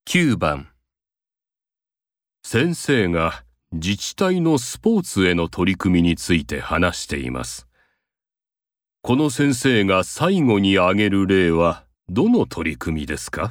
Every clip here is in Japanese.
9番。先生が自治体のスポーツへの取り組みについて話しています。この先生が最後に挙げる例はどの取り組みですか？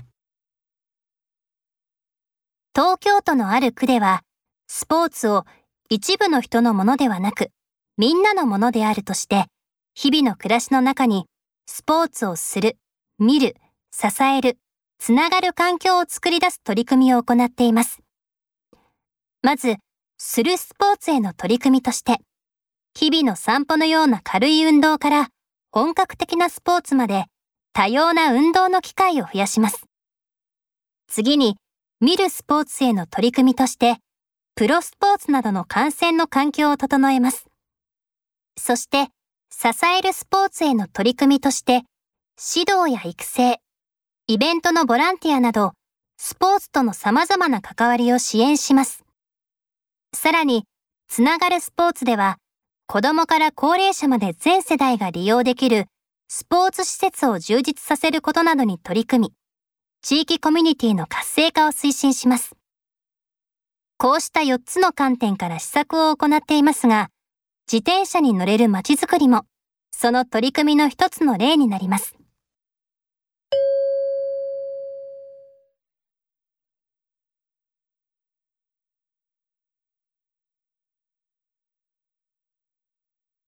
東京都のある区では、スポーツを一部の人のものではなく、みんなのものであるとして、日々の暮らしの中にスポーツをする、見る、支える、つながる環境を作り出す取り組みを行っています。まず、するスポーツへの取り組みとして、日々の散歩のような軽い運動から本格的なスポーツまで多様な運動の機会を増やします。次に、見るスポーツへの取り組みとして、プロスポーツなどの観戦の環境を整えます。そして、支えるスポーツへの取り組みとして、指導や育成、イベントのボランティアなど、スポーツとの様々な関わりを支援します。さらに、つながるスポーツでは、子どもから高齢者まで全世代が利用できるスポーツ施設を充実させることなどに取り組み、地域コミュニティの活性化を推進します。こうした4つの観点から施策を行っていますが、自転車に乗れるまちづくりも、その取り組みの一つの例になります。